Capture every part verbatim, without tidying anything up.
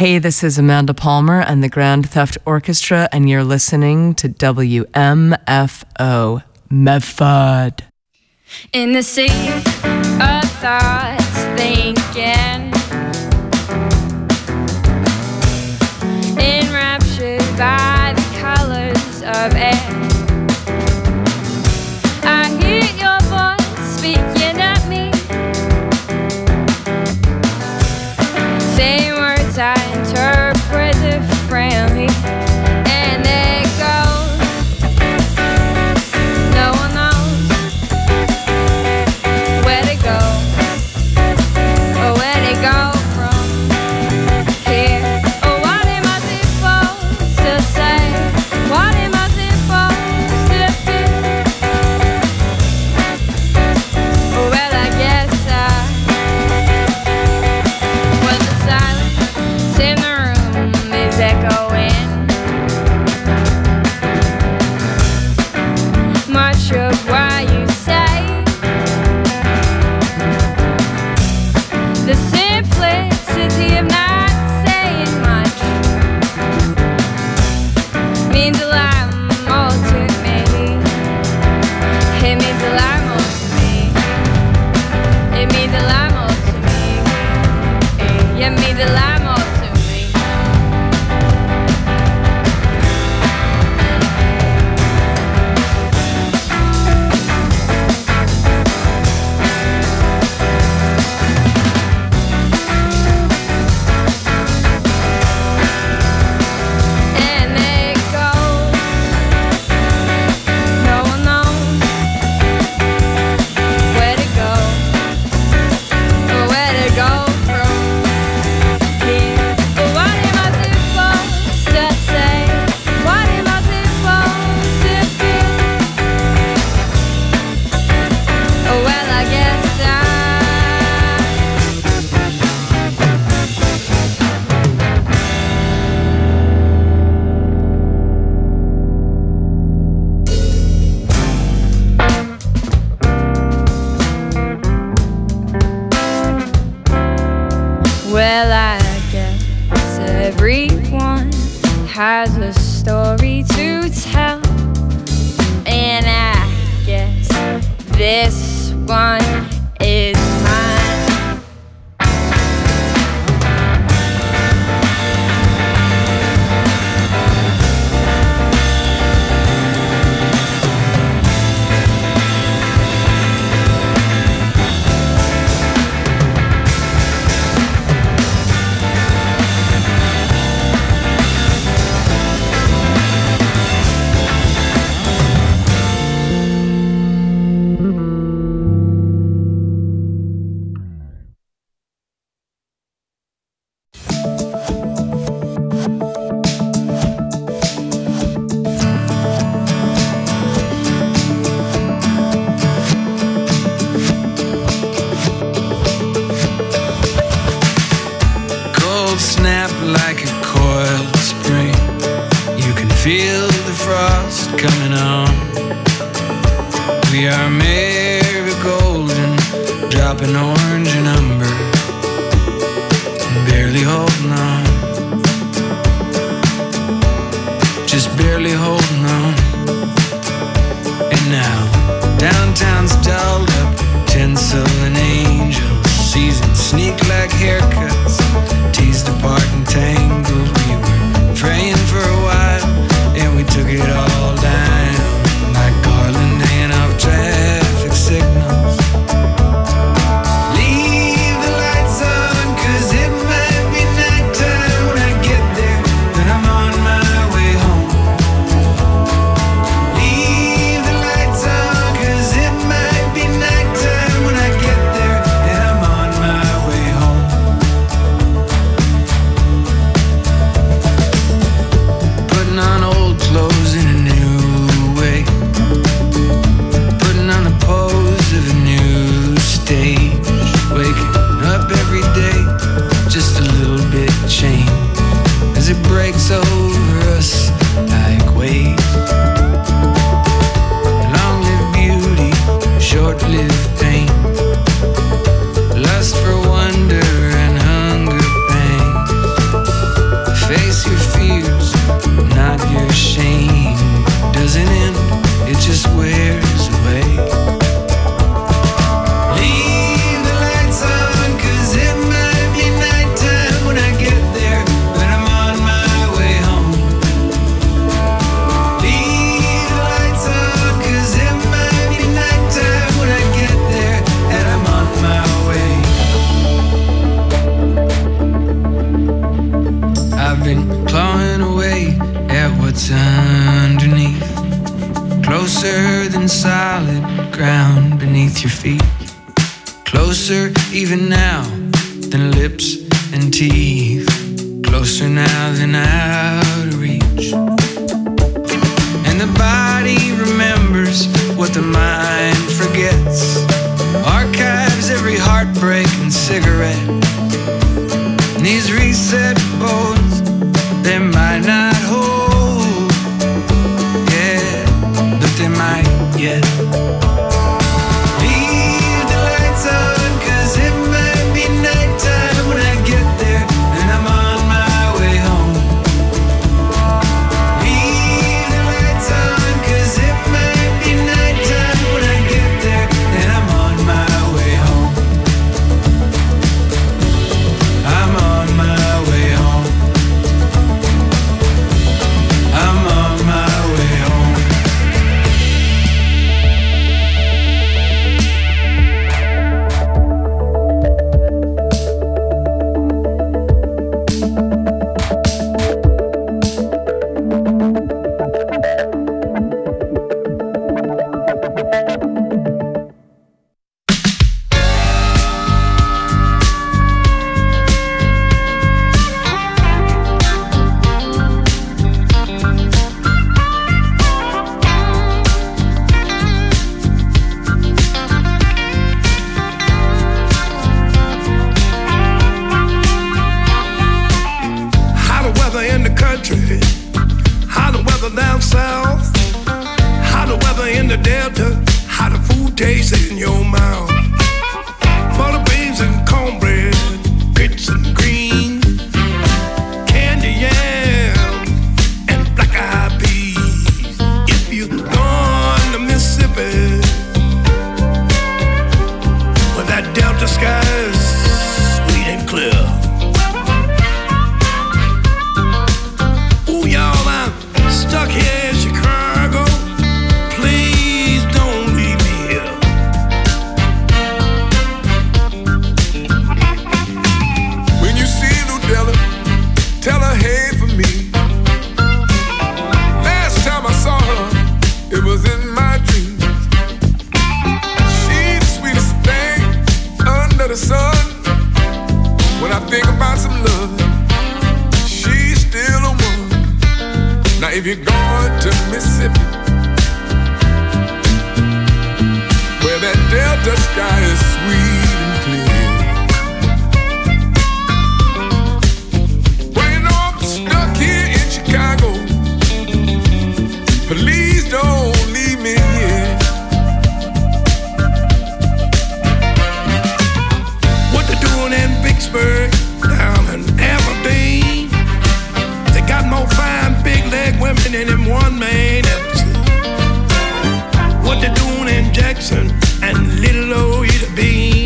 Hey, this is Amanda Palmer and the Grand Theft Orchestra, and you're listening to W M F O, Medford. In the sea of thoughts, thinking, enraptured by the colors of air, I hear your voice speaking at me, saying words I interpret differently, and it goes, no one knows where to go, or where to go from here, or what am I supposed to say, what am I supposed to do? Well, I guess I, well, the silence in the room is echoing much of what you say. The simplicity of not saying much means a lot more to me. It means a lot more to me. It means a lot more to me. It means a lot more to me. And it goes, no one knows where to go, or where to go from here. But what am I supposed to say? What am I supposed to do? Oh, well, I guess I, well, I guess everyone has a story to tell, and I guess this one is mine. Cold snap like a coiled spring. You can feel the frost coming on. We are marigolden, dropping orange and umber, barely holding on, just barely holding on. And now downtown's dolled up, tinsel and angels, seasons sneak like haircuts, teased apart and tangled. We were praying for a while, and we took it all down like Garland hanging off traffic signals. Leave closer than solid ground beneath your feet. Closer even now than lips and teeth. Closer now than out of reach. And the body remembers what the mind forgets. Archives every heartbreak and cigarette. And these reset bones, they might not hold, yeah, but they might yet. Leave the lights on, 'cause it might be nighttime when I get there, and I'm on my way home. Leave the lights on, 'cause it might be nighttime when I get there, and I'm on my way home. I'm on my way home. I'm on my way home. How the weather in the country, how the weather down south, how the weather in the delta, how the food tastes in your mouth. Butter beans and cornbread, grits and greens, candy yams and black eyed peas. If you gone to Mississippi, where that delta sky is sweet and clear. Ooh, y'all, I'm stuck here in Chicago. Please don't leave me here. When you see Ludella, tell her hey for me. Last time I saw her, it was in my dreams. She's the sweetest thing under the sun. When I think about some love, she's still a one. Now if you're going to Mississippi, where that delta sky is sweet and clear. Well, you know I'm stuck here in Chicago. Please don't leave me here. What they doing in Vicksburg, down in Aberdeen? They got more fine big leg women than them one man ever seen. What they doing in Jackson and Little Old Ida Bean?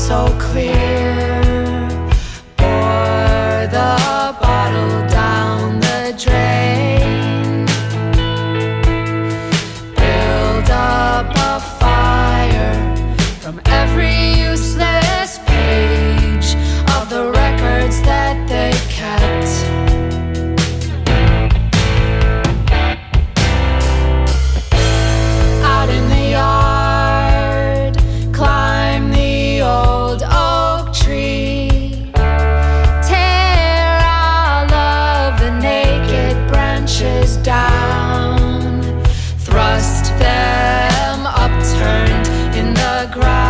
so clear. Pour the bottle down the drain. Build up a fire from every useless page of the records that they kept. Out in the yard, climb the old oak tree. Tear all of the naked branches down. Thrust them upturned in the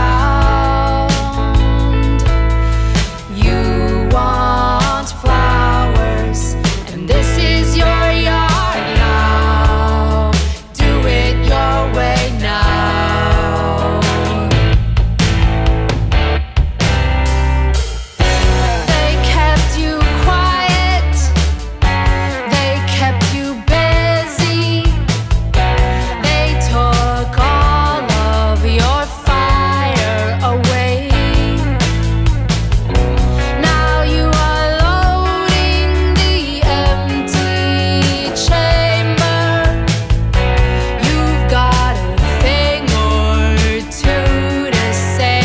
ground. You want flowers, and this is your yard now. Do it your way now. They kept you quiet, they kept you busy. They took all of your fire away. Now you are loading the empty chamber. You've got a thing or two to say.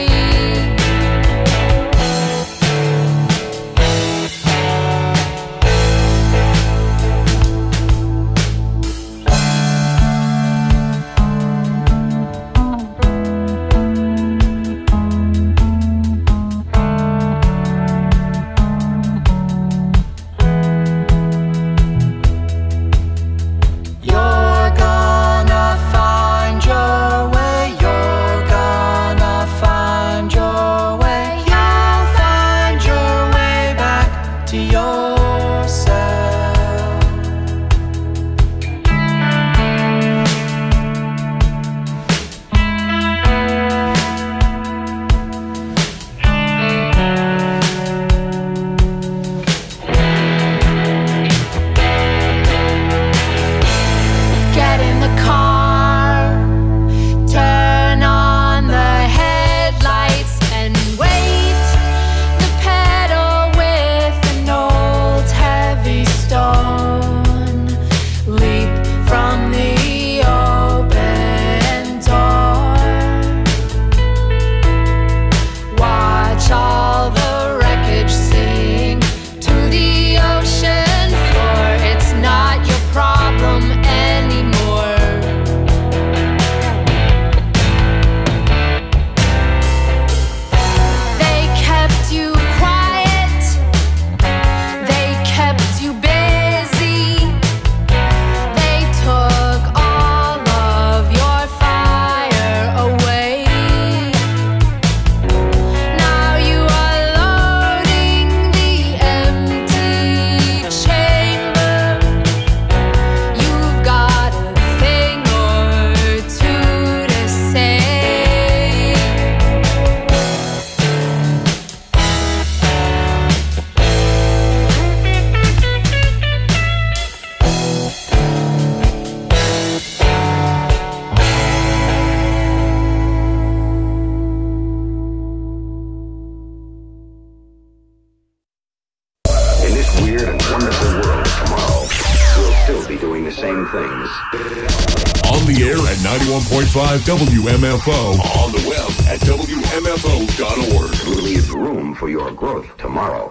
You're gonna find your way. You're gonna find your way. You'll find your way back to yourself. Get in the car, turn on the headlights and wait. The pedal with an old heavy stone. Leap from the open door. Watch all the wreckage sink to the ocean floor. It's not your problem anymore. They kept you quiet, they kept you busy. They took all of your fire away. Now you are loading the empty chamber. You've got a thing or two to say. In this weird and wonderful world tomorrow, we'll still be doing the same things. On the air at ninety-one point five W M F O. On the web at W M F O dot org. We'll leave room for your growth tomorrow.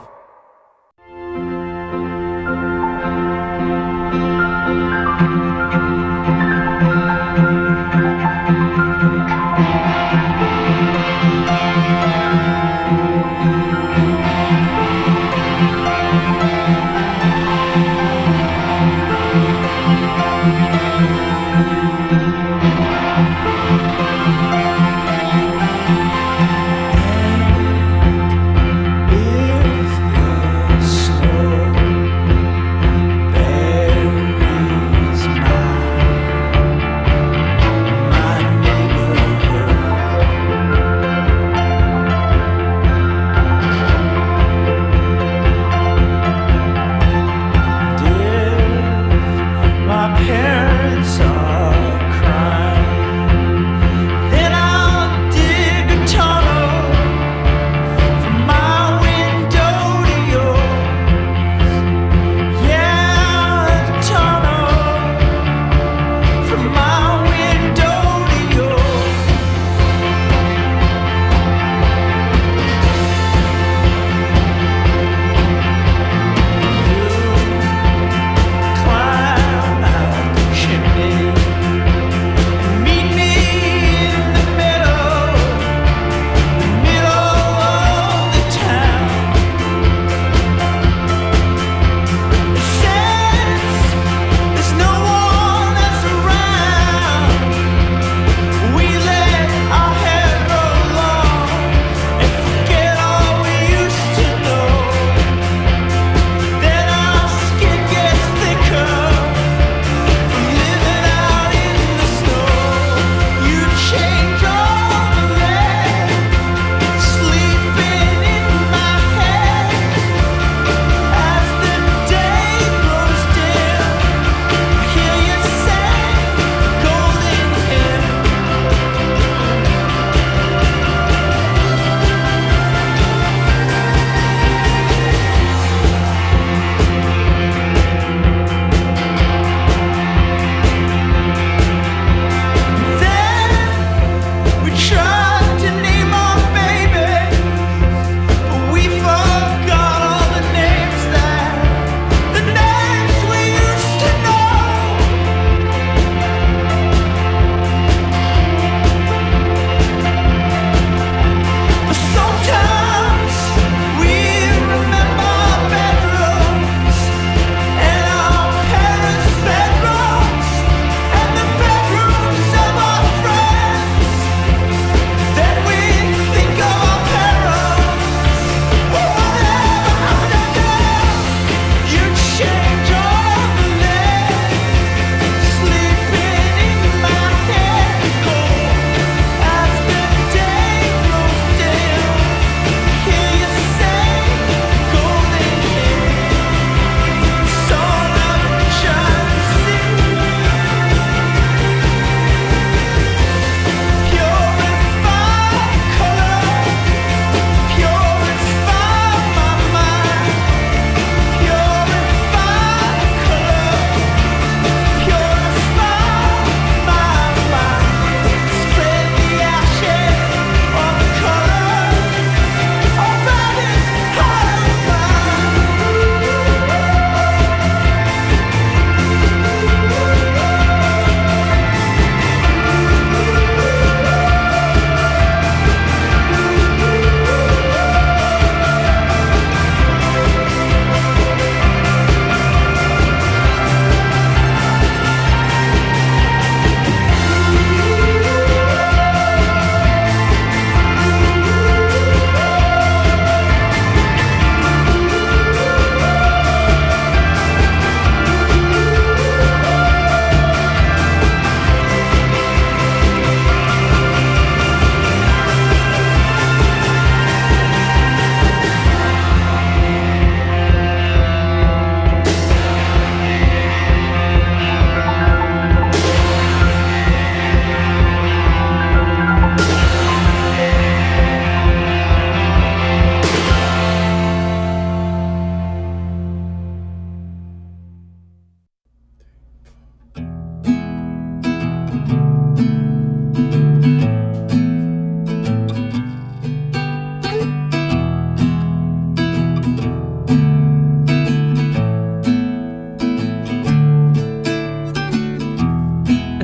If the snow buries my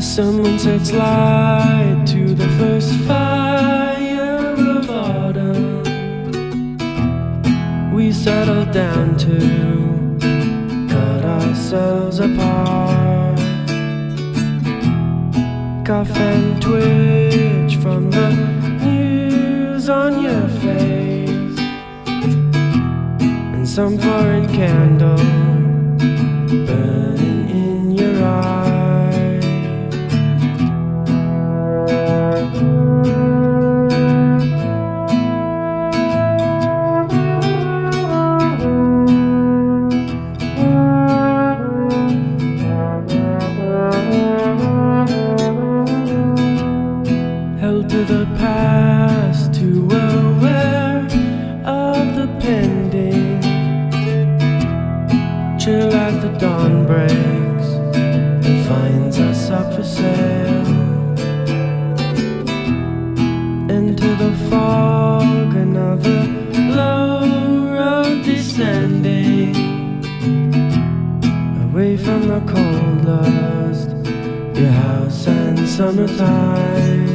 As someone sets light to the first fire of autumn, we settle down to cut ourselves apart. Cough and twitch from the news on your face, and some foreign candle burning in your eyes. Held to the past, too aware of the pending. Chill as the dawn breaks and finds us up for sale. Into the fog, another low road descending, away from the cold lust, your house and summertime.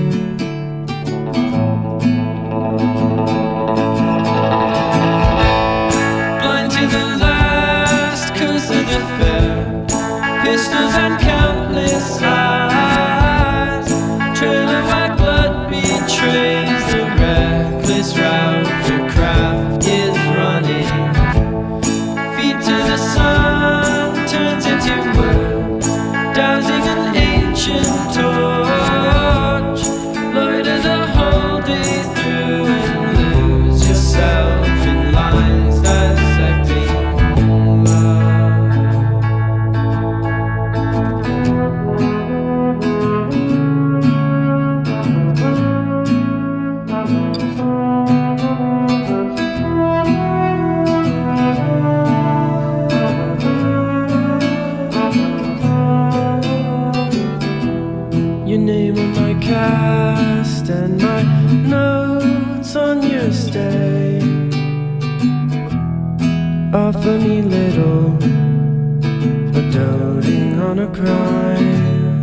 Blind to the last curse of the fair, pistols and countless eyes. Trail of white blood betrays the reckless route your craft is running. Feet to the sun turns into wood, dousing an ancient torch. Loiter the whole day through and lose yourself in lines dissecting love. Your name on my cast and my notes on your stay offer me little, but doting on a crime.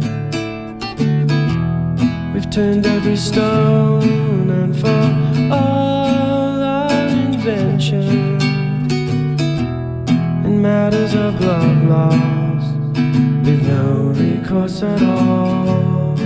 We've turned every stone, and for all our invention in matters of love lost, we've no recourse at all.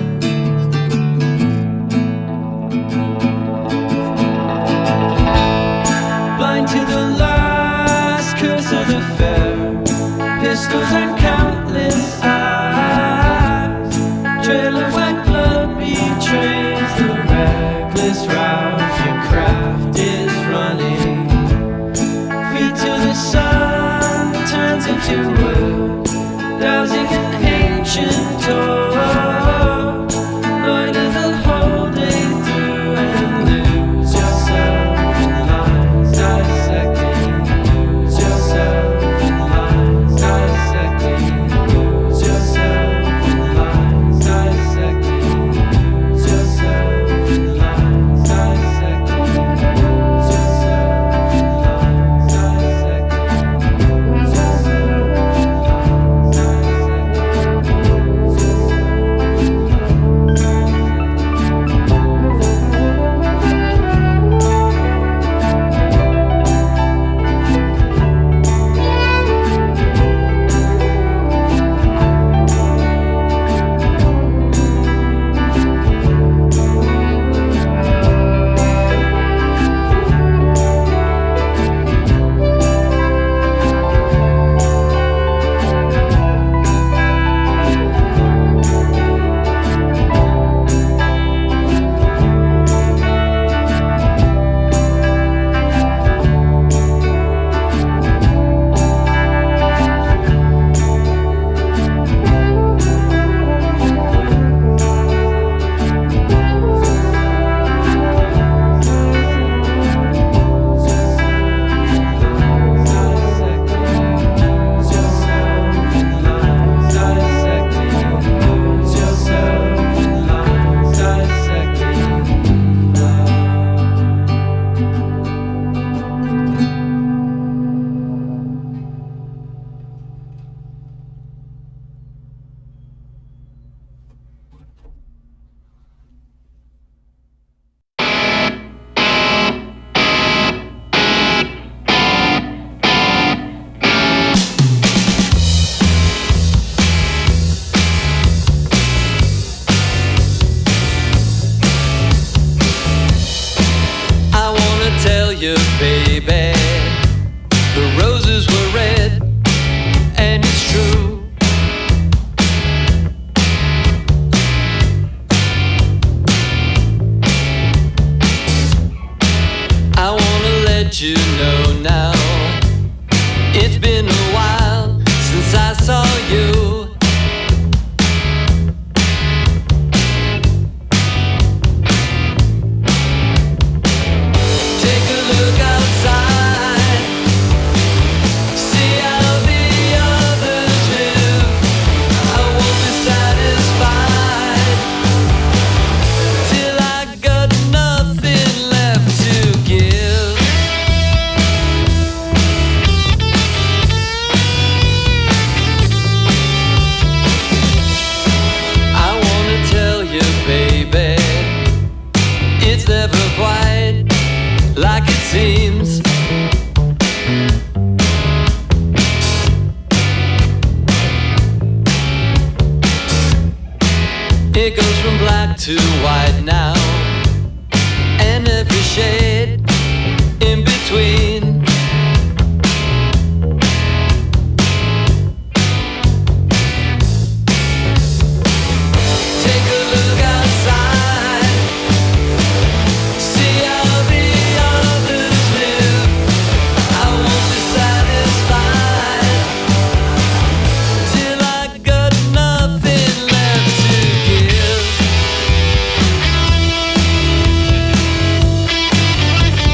Blind to the last curse of the fair, pistols and countless eyes. Trail of white blood betrays the reckless route your craft is running. Feet to the sun turns into wood, dousing an ancient torch. Loiter the whole day through and lose yourself in lines dissecting. Lose yourself in lines dissecting. Lose yourself in lines dissecting. Lose yourself in lines dissecting. let you know now. It's been a while since I saw you. Take a look outside, see how the others live. I won't be satisfied till I got nothing left to give. I wanna tell you, baby, it's never quite like it seems. It goes from black to white now, and every shade in between. Take a look outside, see how the others live. I won't be satisfied till I got nothing left to give.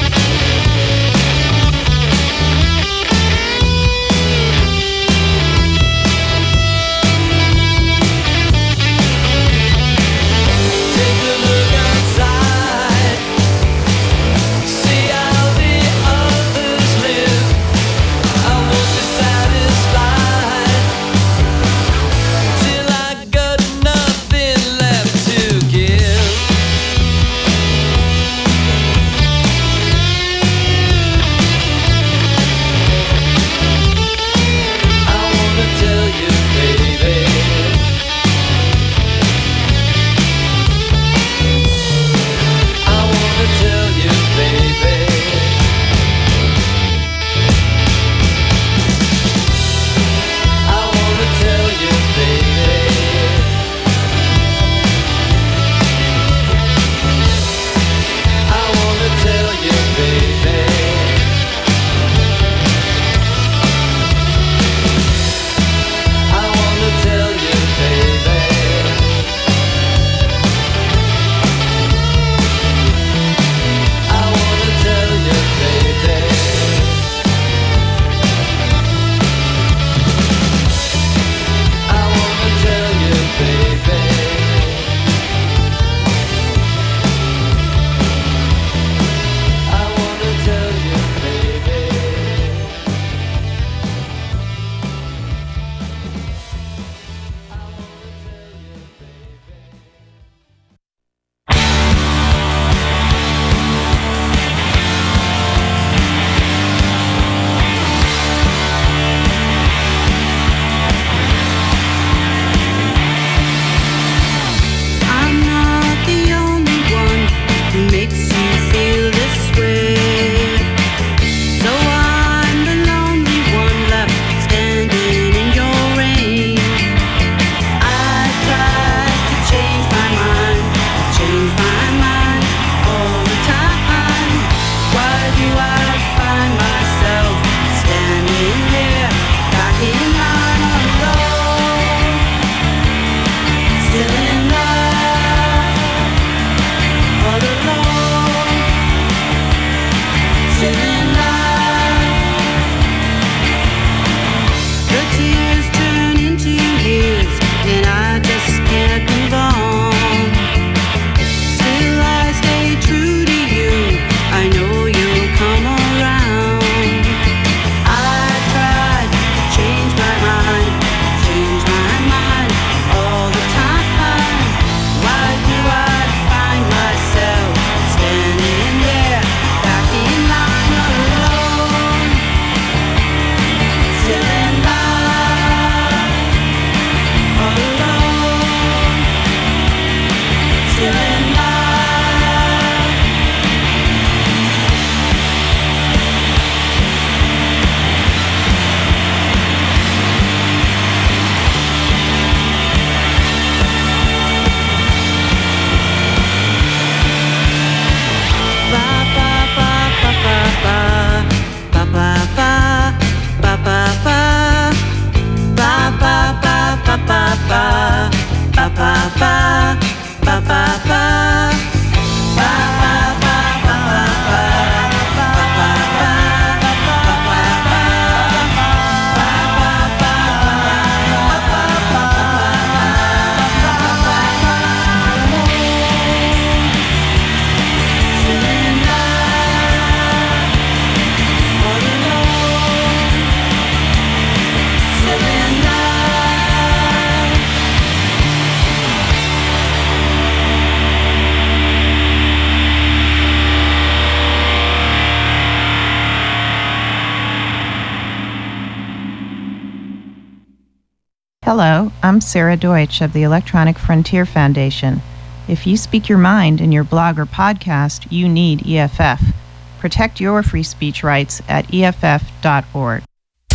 Hello, I'm Sarah Deutsch of the Electronic Frontier Foundation. If you speak your mind in your blog or podcast, you need E F F. Protect your free speech rights at E F F dot org.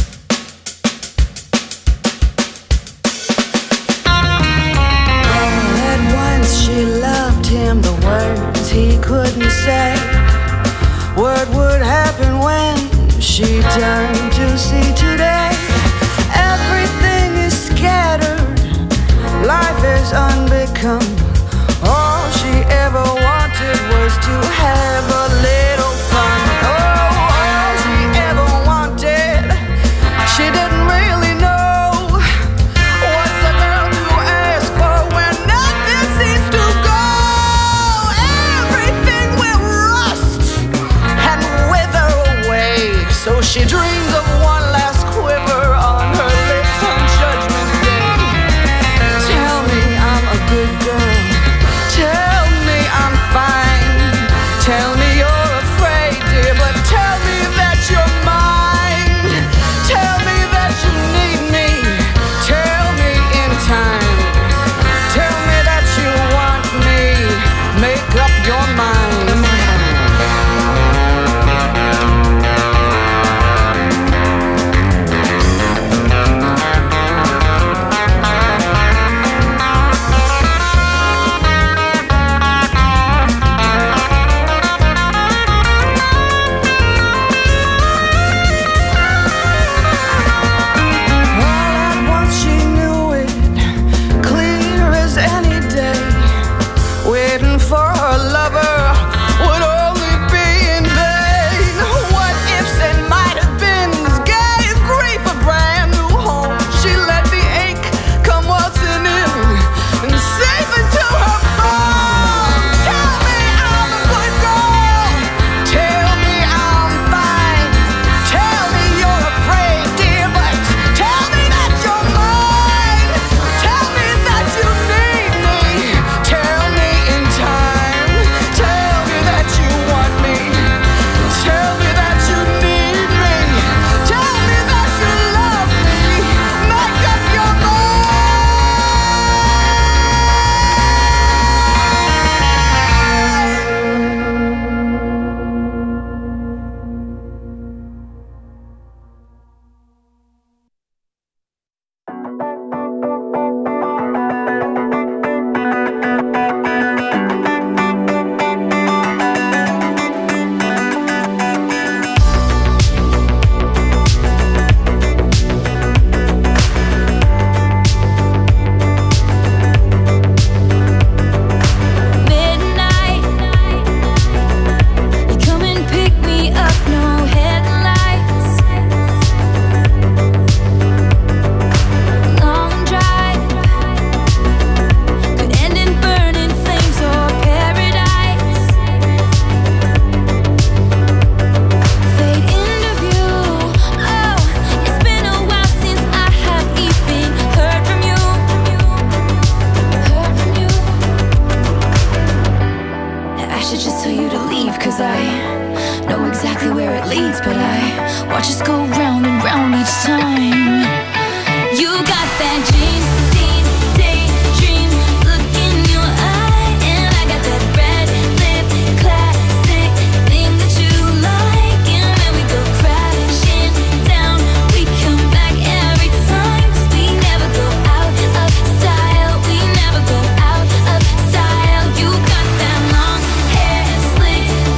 All at once she loved him, the words he couldn't say. What would happen when she turned to see today? Everything is scattered, life is unbecome. All she ever wanted was to have a little fun. Oh, all she ever wanted, she didn't really know. What's a girl to ask for when nothing seems to go? Everything will rust and wither away. So she dreams of one last quiver on her lips on Judgment Day. Tell me I'm a good girl. Tell me I'm fine. Tell me you're afraid, dear, but tell me that you're mine. Tell me that you need me. Tell me in time. Tell me that you want me. Make up your mind.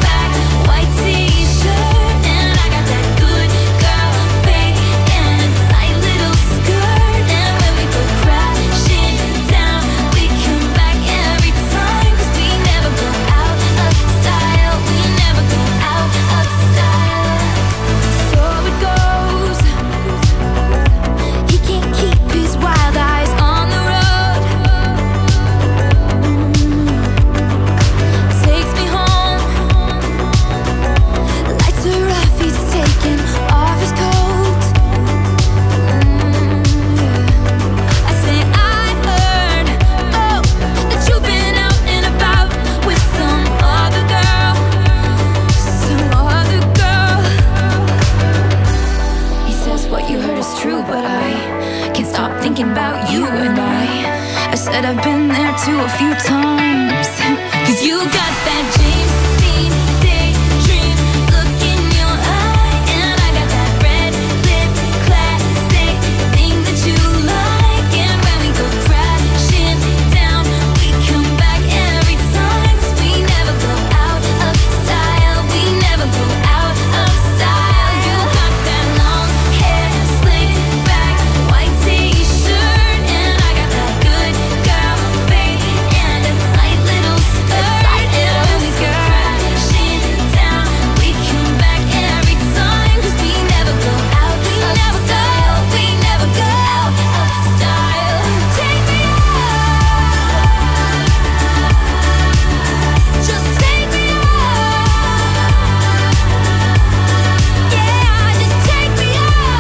White t-shirt and I got that good girl fade, and it's to a few times. Cause you got that James Dean daydream look in your eye, and I got that red lip classic thing that you like. And when we go crashing down, we come back every time. 'Cause we never go out of style, we never go out of style. You got that long hair slicked back, white t-shirt, and I got that good girl face and a tight little skirt. And when we go crashing down, we come back every time. 'Cause we never go out of style, we never go out of style. Take me out, just take me out. Yeah, just take me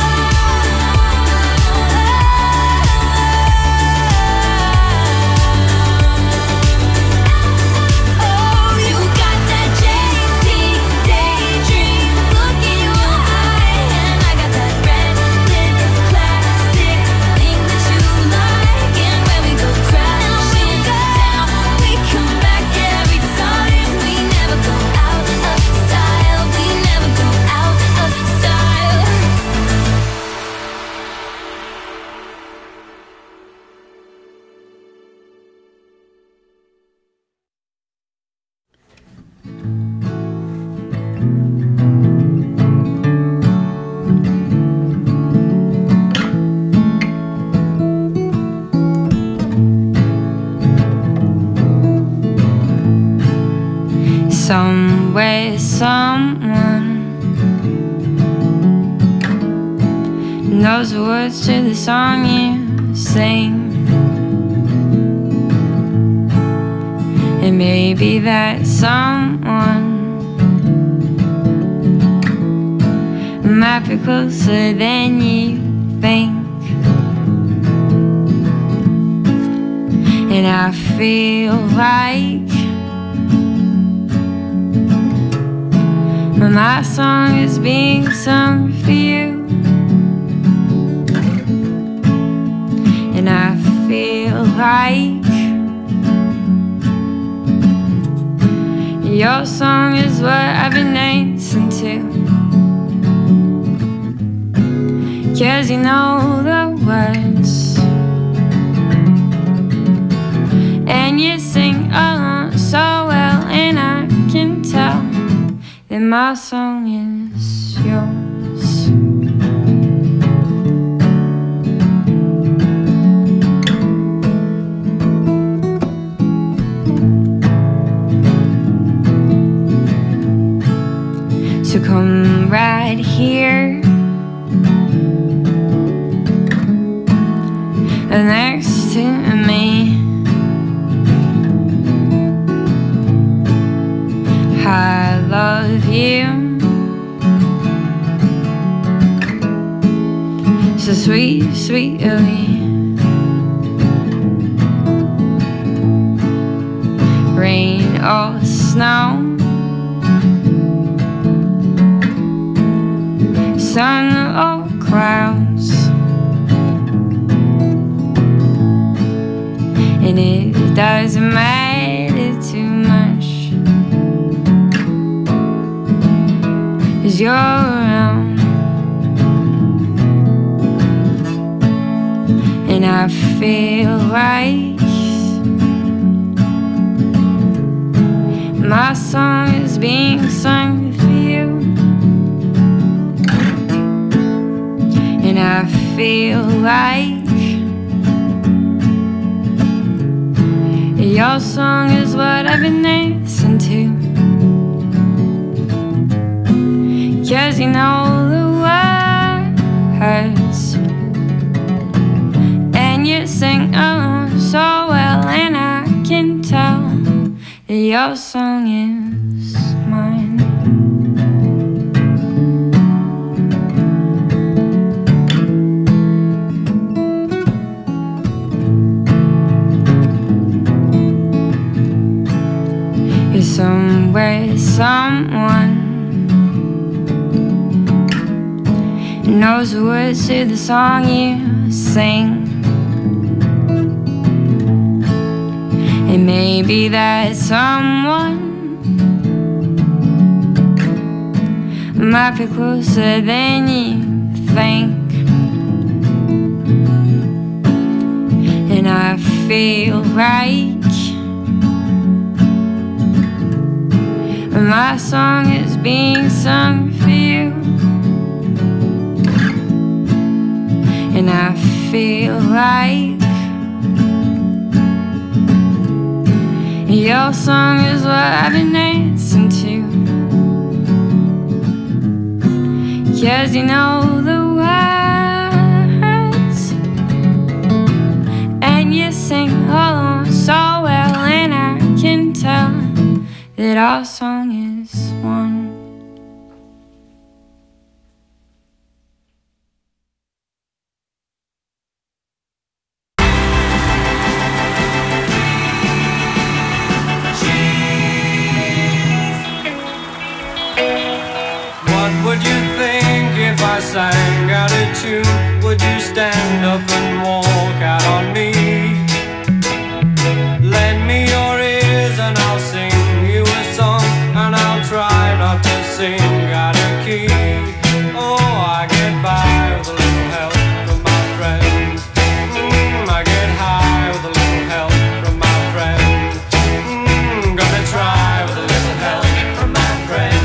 out. Oh, you got that J T daydream look in your eye, and I got that red lip classic thing that you like. And when we go crashing down, we come back every time. We never go out of style, we never go out of style. Somewhere, someone knows the words to the song you sing. And maybe that someone might be closer than you think. And I feel like my song is being sung for you. And I feel like your song is what I've been dancing to. 'Cause you know the words, and you sing along so well, and I can tell that my song is yours. So come right here next to me. I love you so sweet, sweetly. Rain or snow, sun or clouds, and it doesn't matter too much, 'cause you're around. And I feel like my song is being sung for you. And I feel like your song is what I've been dancing to. 'Cause you know the words, and you sing along so well, and I can tell that your song is mine. You're somewhere, someone knows the words to the song you sing. And maybe that someone might be closer than you think. And I feel right. My song is being sung for you. And I feel like your song is what I've been dancing to. 'Cause you know the words and you sing along so well. And I can tell that our song is one. What would you think if I sang out of tune? Would you stand up and walk out on me? Lend me your ears and I'll sing you a song, and I'll try not to sing out of key. Oh, I get by with a little help from my friends. Mm, I get high with a little help from my friends. Mm, gonna try with a little help from my friends.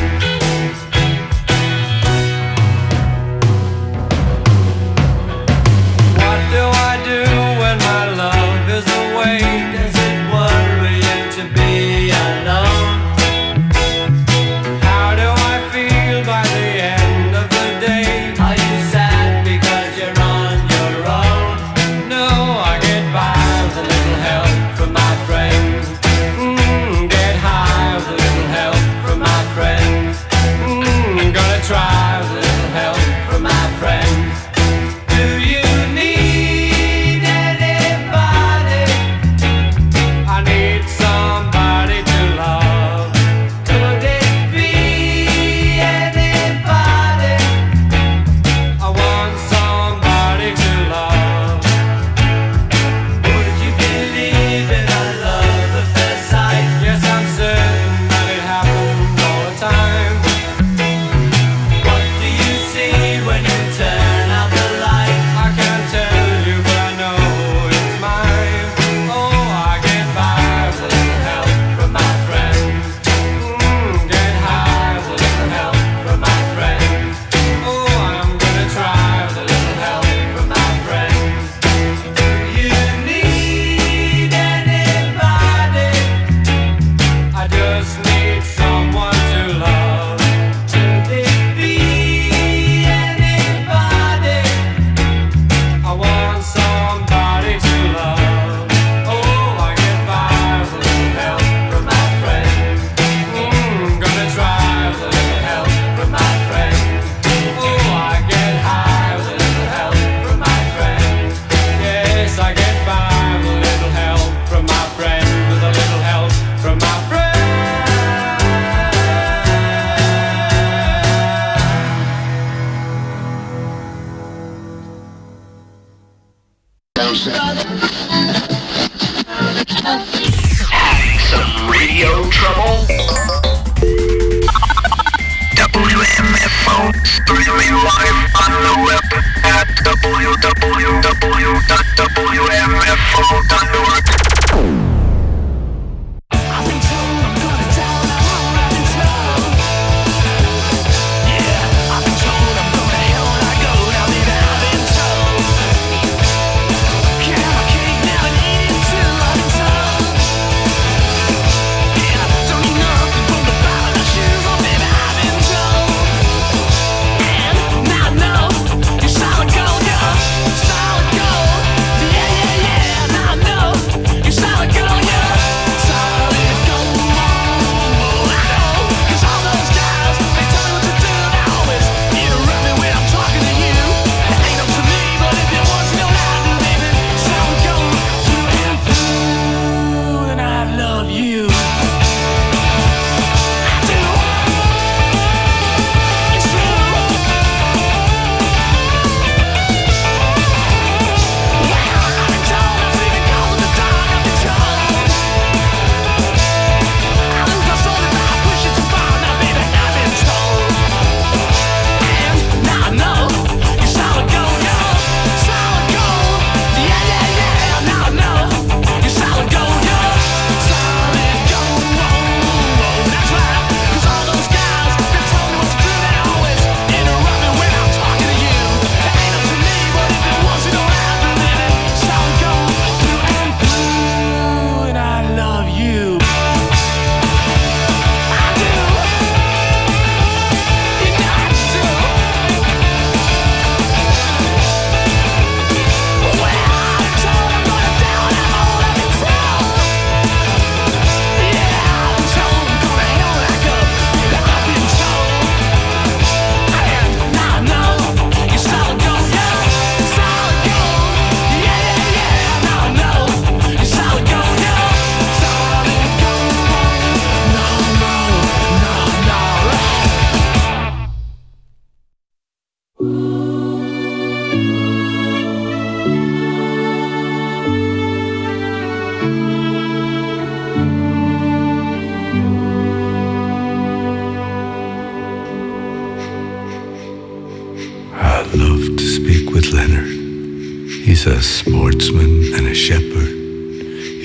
What do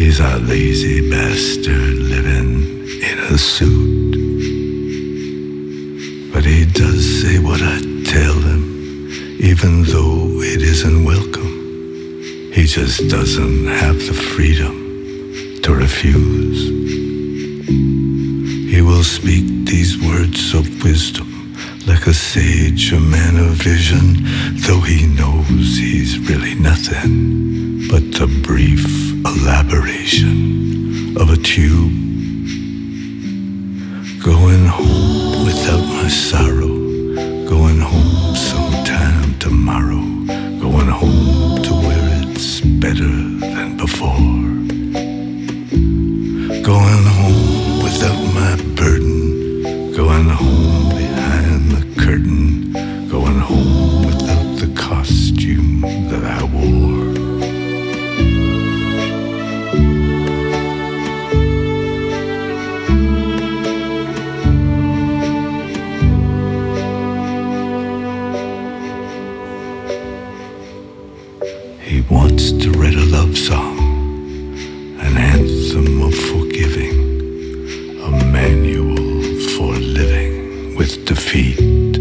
He's a lazy bastard living in a suit. But he does say what I tell him, even though it isn't welcome. He just doesn't have the freedom to refuse. He will speak these words of wisdom like a sage, a man of vision, though he knows he's really nothing but the brief elaboration of a tube. Going home without my sorrow, going home sometime tomorrow, going home to where it's better than before. Going home without my burden, going home behind the curtain, going home without the costume that I wore. He wants to write a love song, an anthem of forgiving, a manual for living with defeat,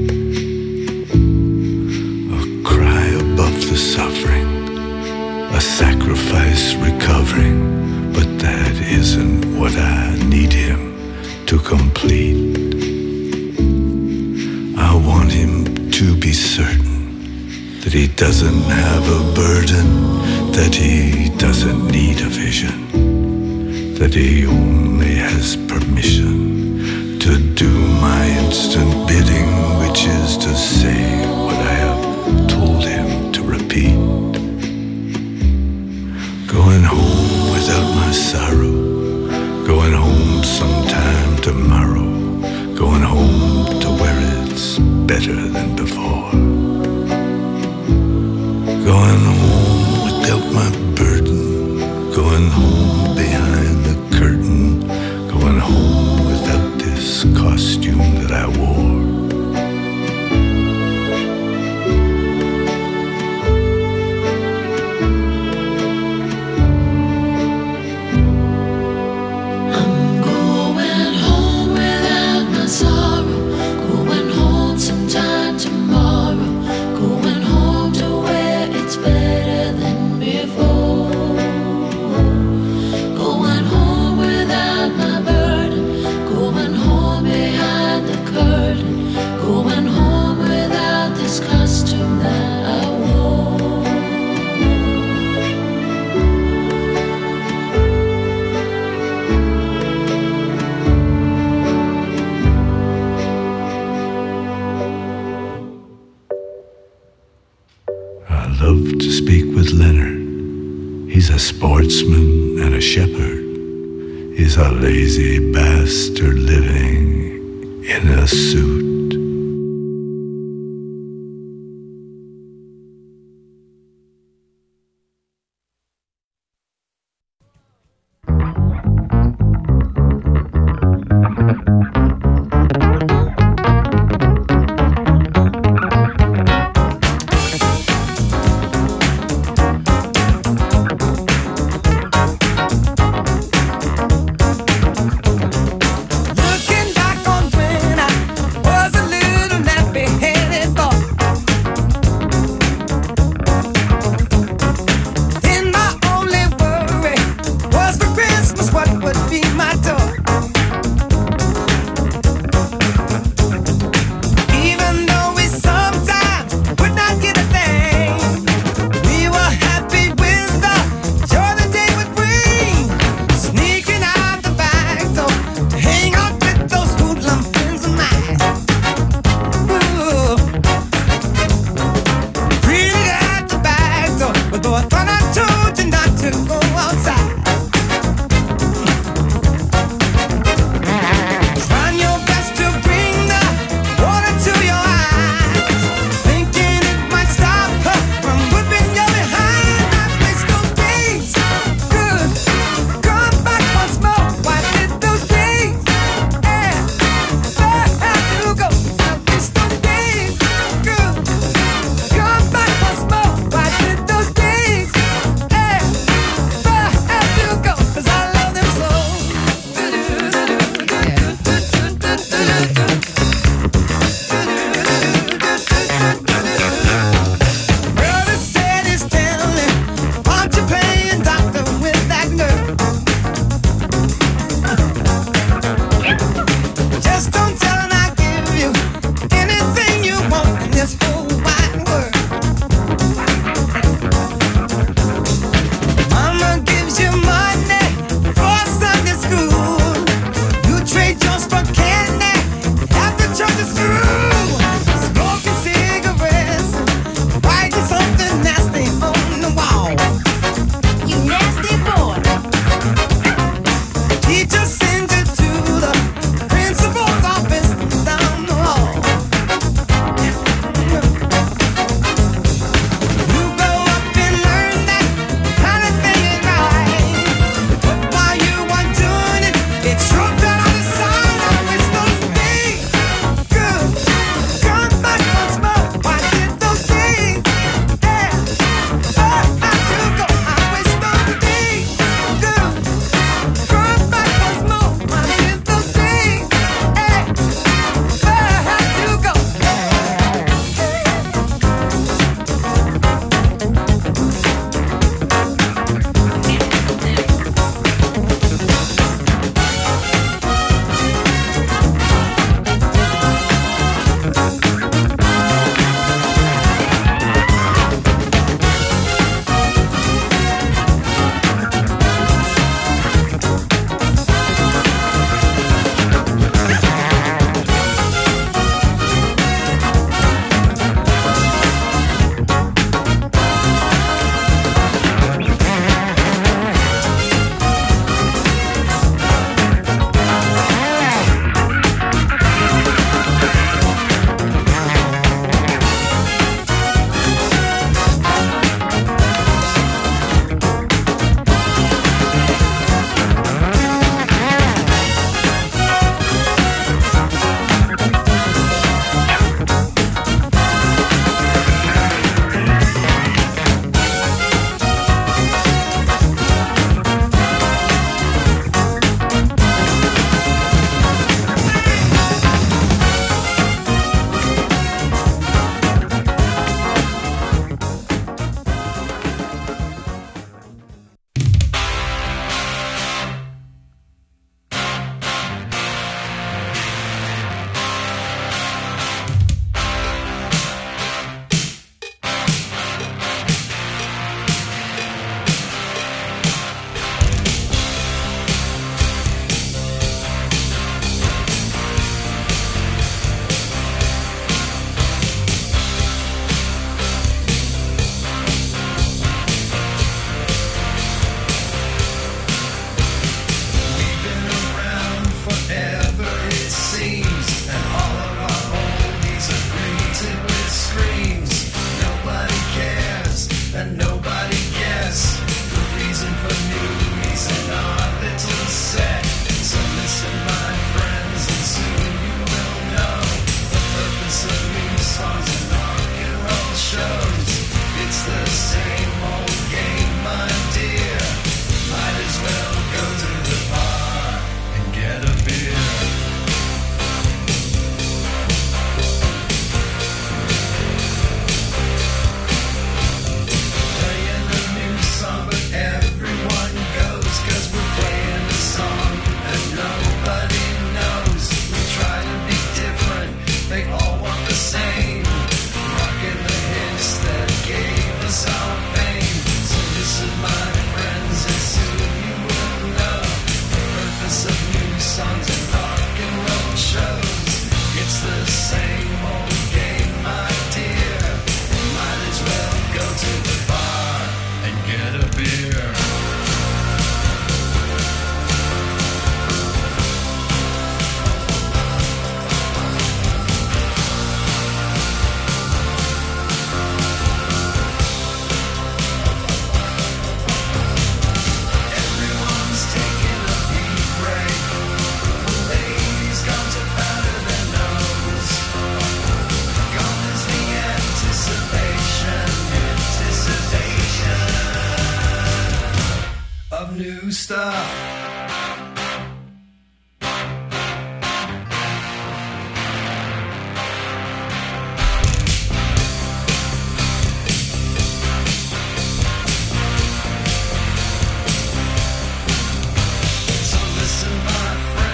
a cry above the suffering, a sacrifice recovering, but that isn't what I need him to complete. I want him to be certain that he doesn't have a burden, that he doesn't need a vision, that he only has permission to do my instant bidding, which is to say what I have told him to repeat. Going home without my sorrow, going home sometime tomorrow, going home to where it's better than before. Going home without my burden, going home behind the curtain, going home without this costume that I wore. I'm going home without my sorrow, going home sometime tomorrow, going home to where it's better than before. Going home without my burden, going home behind the curtain, going home without this costume that I wore. I love to speak with Leonard. He's a sportsman and a shepherd. He's a lazy bastard living in a suit.